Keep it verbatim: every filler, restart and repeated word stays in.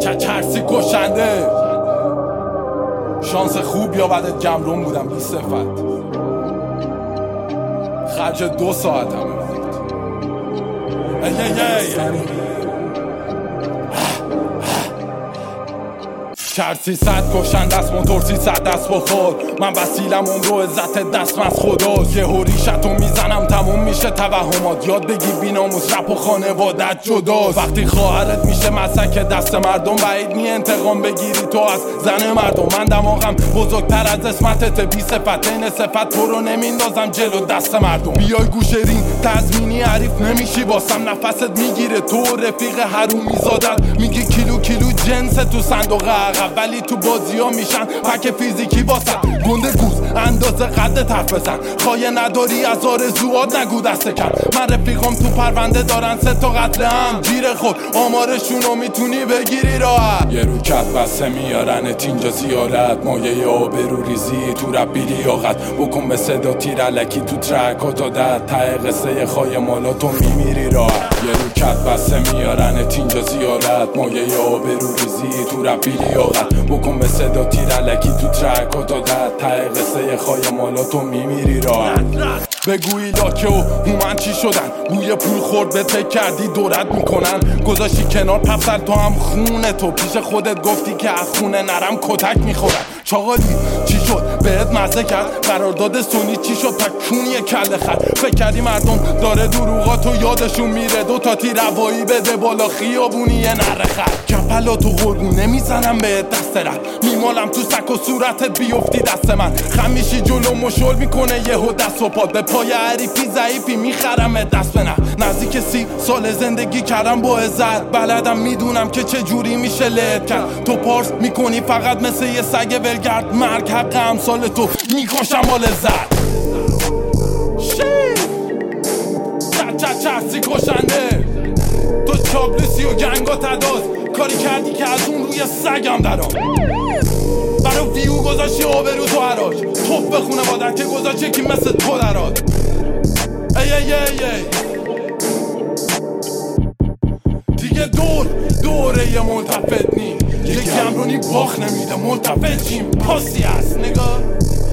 چرسی کشنده. شانس خوب یا بعدت گمرون بودم بی صفت، خرج دو ساعت هم بود. ای ای ای چرسی صد کشنده است، موتور سیصد دست بخور. من وسیلم اون رو عزت دست از خدا. یه هوریشتو میزنم تموم میشه توهمات. یاد بگیر بیناموس رپ و خانوادت جداست. وقتی خواهرت میشه مسک دست مردم، بعید نی انتقام بگیری تو از زن مردم. من دماغم بزرگتر از اسمتت بی صفت، این صفت تو رو نمیندازم جلو دست مردم. بیای گوشه رین تضمینی حریف نمیشی واسم، نفست میگیره تو رفیق حرومی زادت. میگی کیلو کیلو جنس تو صندوق عقب، ولی تو بازی ها میشن پک فیزیکی واسه. گنده گوز اندازه قد حرف بزن، خواهی نداری از آرزوات نگو دست کم. من رفیقام تو پرونده دارن سه تا قتل هم، جیر خود آمارشونو میتونی بگیری راحت. یه روکت بسته میارنت اینجا زیارت، مایه آبرو ریزی تو رپ بی لیاقت. بکن به صدا تیر علکی تو ترکات عادت، ته قصه خای مالا تو میمیری راحت. یه روکت بسته میارنت اینجا زیارت، مایه آبرو ریزی تو رپ بی لیاقت. بکن به صدا تیر علکی تو ترکات عادت، ته قصه خای مالا تو میمیری راحت. بگویی لاکه و هومن چی شدن، بوی پول خورد به تک کردی دورت میکنن. گذاشتی کنار پسر تو هم خونه تو، پیش خودت گفتی که از خونه نرم کتک میخورن. چاقالی چی شد بهت مزه کرد، قرارداد سونی چی شد پکونی کله خرد. فکر کردی مردم داره دروغاتو یادشون میره، دو تا تیر روایی بده بالا خیابونی نره خرد. کپلا تو قربون نمیزنم به دست رد، میمالم تو سک و صورتت بیفتی دست من. خم میشی جلو مشول میکنه یهو دست و پاد، به پای حریفی ضعیفی میخرم دست به نه. نزدیک سی سال زندگی کردم با عزت، بلدم میدونم که چه جوری میشه لت کرد. تو پارس میکنی فقط مثل یه سگ ولگرد، مرگ حق امثال تو میکشم با لذت. چر چر چرسی کشنده، تو چابلسی و گنگا تداز، کاری کردی که از اون روی سگم درام. برا ویو گذاشتی آبرو تو حراج، توف بخونه بادن که گذاشت یکی مثل تو دراد. ای ای ای ای دیگه دور دوره یه ملتفت نی، یه گمرونی باخ نمیده ملتفت چیم پاسی هست نگاه.